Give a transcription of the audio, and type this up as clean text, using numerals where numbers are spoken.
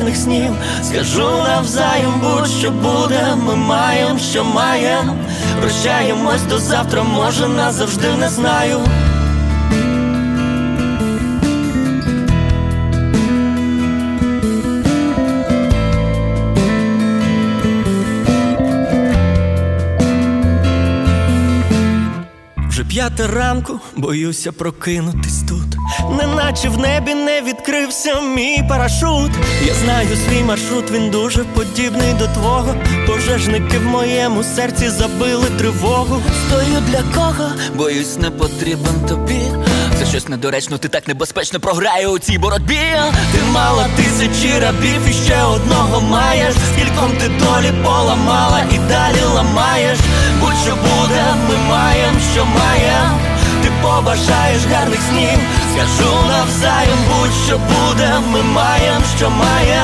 гарних снів. Скажу навзаєм, будь-що буде, ми маєм, що маєм. Прощаємось до завтра, може назавжди, не знаю. Вже 5 ранку, боюся прокинутись тут. Неначе в небі не відкрився мій парашут. Я знаю свій маршрут, він дуже подібний до твого. Пожежники в моєму серці забили тривогу. Стою для кого? Боюсь, не потрібен тобі. Це щось недоречно, ти так небезпечно програє у цій боротьбі. Ти мала тисячі рабів і ще одного маєш. Скільком ти долі поламала і далі ламаєш. Будь-що буде, ми маєм, що маєм. Ти побажаєш гарних снів. Скажу навзаєм, будь-що буде, ми маєм, що маєм.